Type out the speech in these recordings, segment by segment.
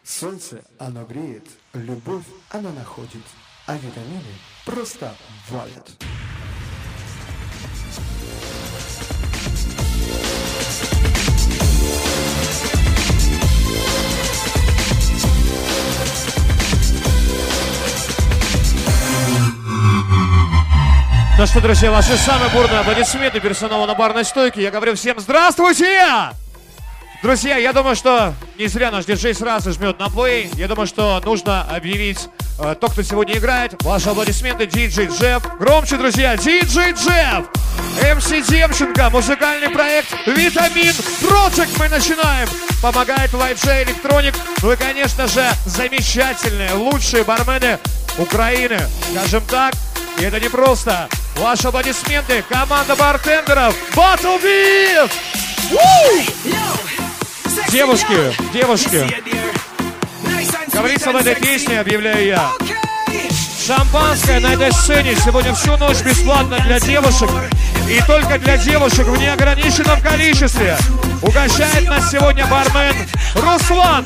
Солнце, оно греет, любовь, она находит, а витамины просто валят. Ну что, друзья, ваши самые бурные аплодисменты персоналу на барной стойке. Я говорю всем здравствуйте! Друзья, я думаю, что не зря наш диджей сразу жмет на плей. Я думаю, что нужно объявить то, кто сегодня играет. Ваши аплодисменты, диджей Джефф. Громче, друзья, диджей Джефф! МС Демченко, музыкальный проект Витамин Project. Мы начинаем. Помогает Лайджей Электроник. Ну и, конечно же, замечательные, лучшие бармены Украины. Скажем так, и это не просто. Ваши аплодисменты, команда бартендеров Battle Beef! Девушки, говорится в этой песне, объявляю я. Шампанское на этой сцене сегодня всю ночь бесплатно для девушек. И только для девушек в неограниченном количестве. Угощает нас сегодня бармен Руслан.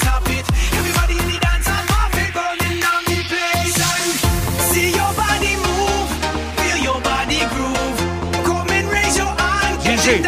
Диджей.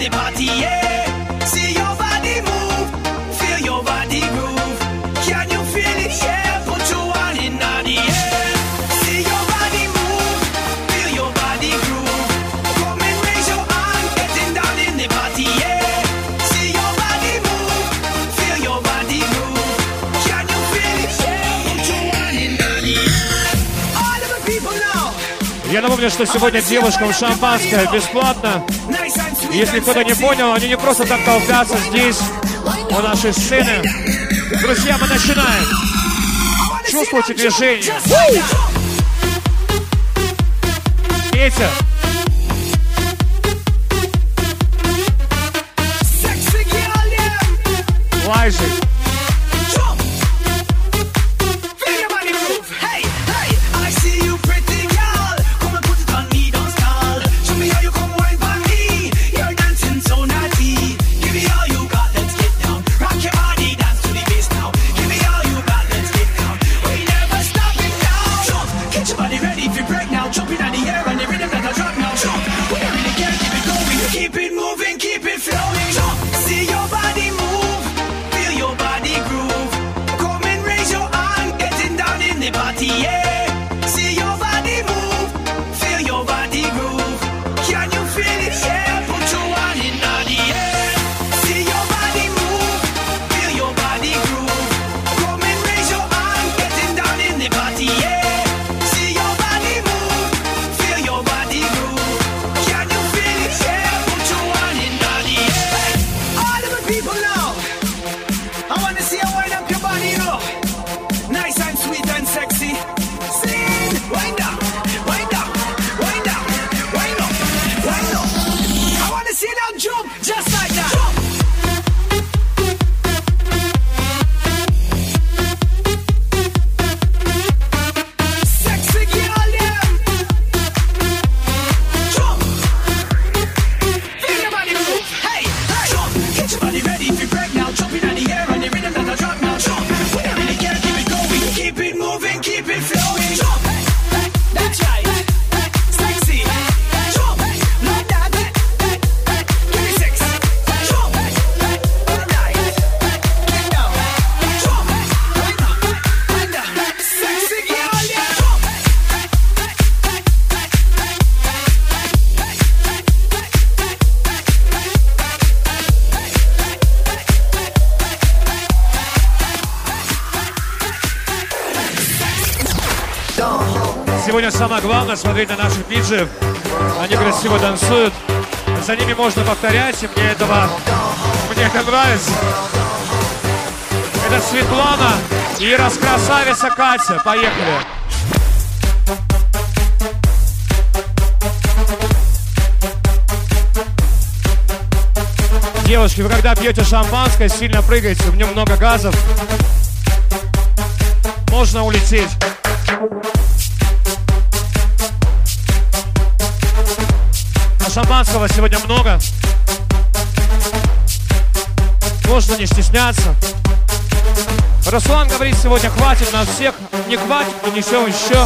Я напомню, что сегодня девушкам шампанское бесплатно. Если кто-то не понял, они не просто так толпятся здесь, у нашей сцены. Друзья, мы начинаем. Чувствуйте движение. Петя. Лайжи. Сегодня самое главное смотреть на наших диджеев. Они красиво танцуют. За ними можно повторять, и мне это нравится. Это Светлана и раскрасавица Катя. Поехали. Девушки, вы когда пьете шампанское, сильно прыгаете, в нем много газов. Можно улететь. Шампанского сегодня много. Можно не стесняться. Руслан говорит, сегодня хватит нас всех. Не хватит, принесем еще.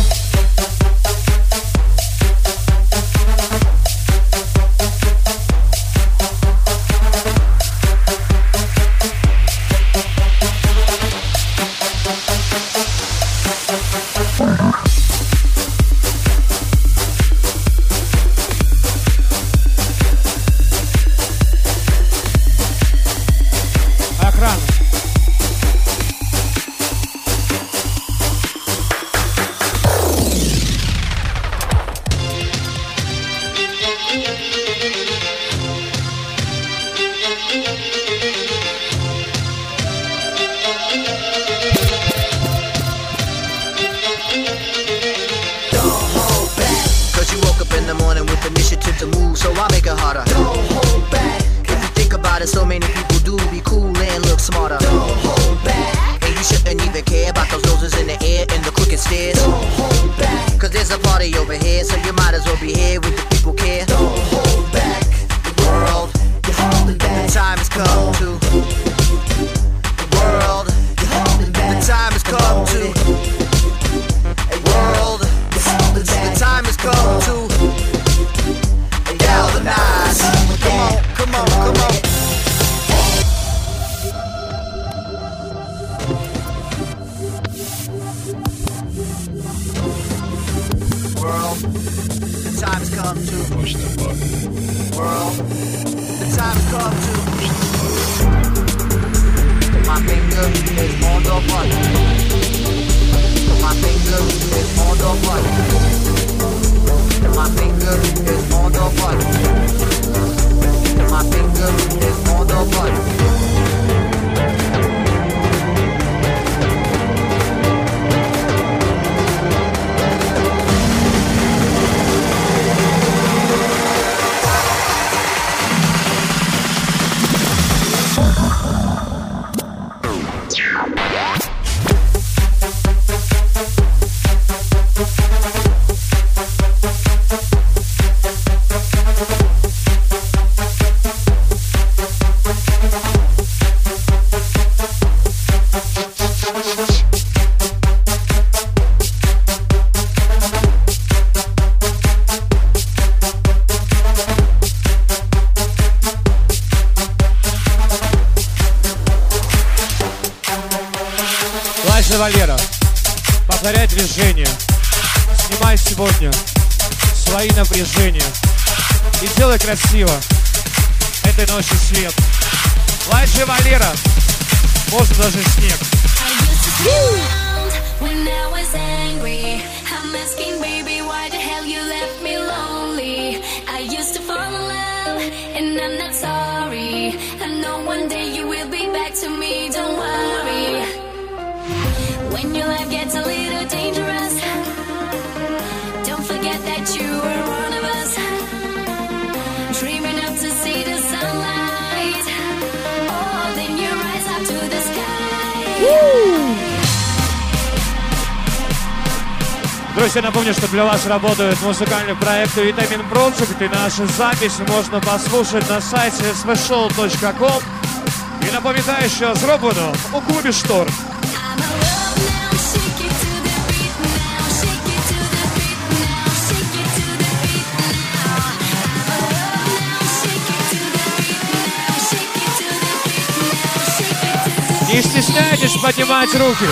Валера, повторяй движение. Снимай сегодня свои напряжения и делай красиво этой ночью свет. Лайджи Валера, можно даже снег. When your life gets a little dangerous, don't forget that you are one of us, dreaming up to see the sunlight. Oh, then you rise up to the sky. Друзья, напомню, что для вас работают музыкальные проекты Vitamin Project, и наши записи можно послушать на сайте svshow.com. И напоминаю еще зроблено у клубе Штор. Не стесняйтесь поднимать руки.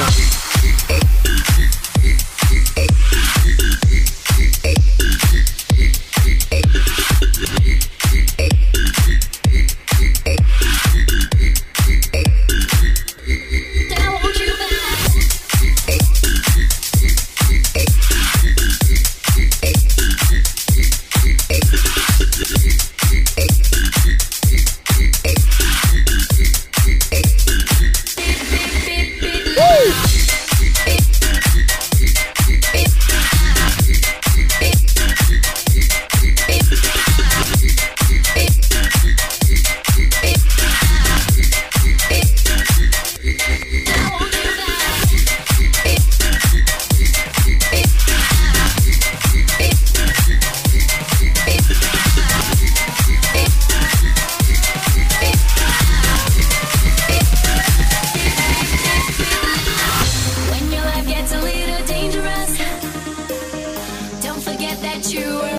gets a little dangerous. Don't forget that you were